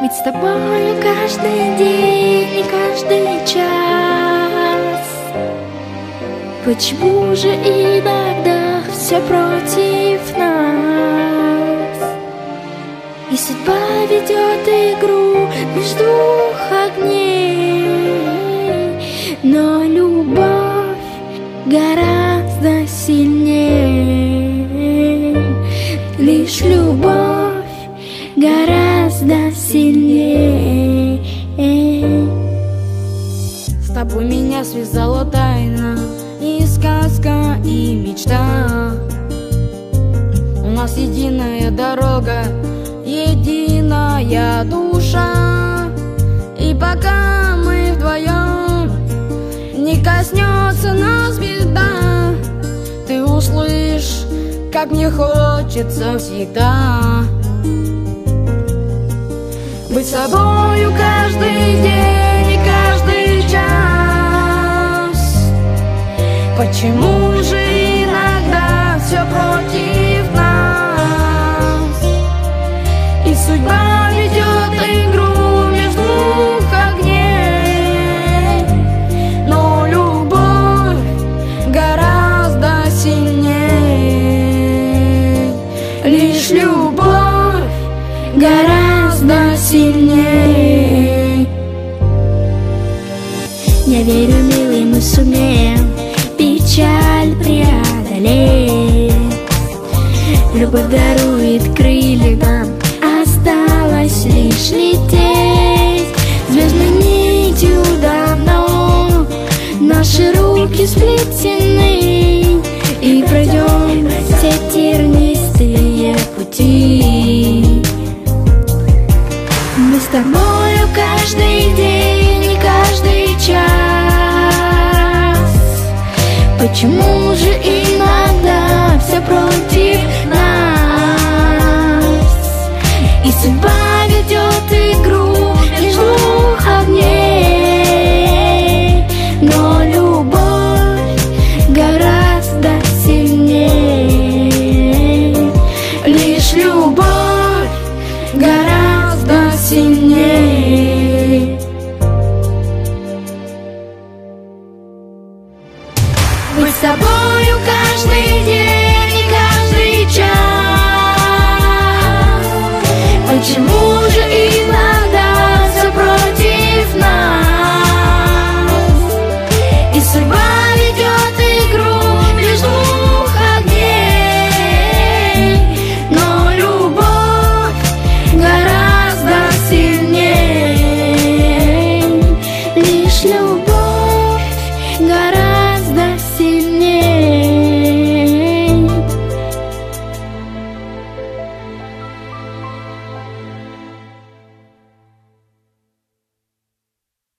Быть с тобою каждый день и каждый час. Почему же иногда все против нас? И судьба ведет игру между двух огней, но любовь гораздо сильнее. Лишь любовь гораздо сильнее. С тобой меня связала тайна, и сказка, и мечта. У нас единая дорога, единая душа. И пока мы вдвоем, не коснется нас беда. Ты услышишь, как мне хочется всегда быть с тобою каждый день и каждый час. Почему же иногда все против нас? И судьба ведет игру между двух огней, но любовь гораздо сильнее. Лишь любовь гораздо сильнее. Я верю, милый, мы сумеем печаль преодолеть. Любовь дарует крылья нам, осталось лишь лететь. Звездной нитью давно наши руки сплетены, и пройдем все тернистые пути. Мы с тобою каждый день и каждый час. Почему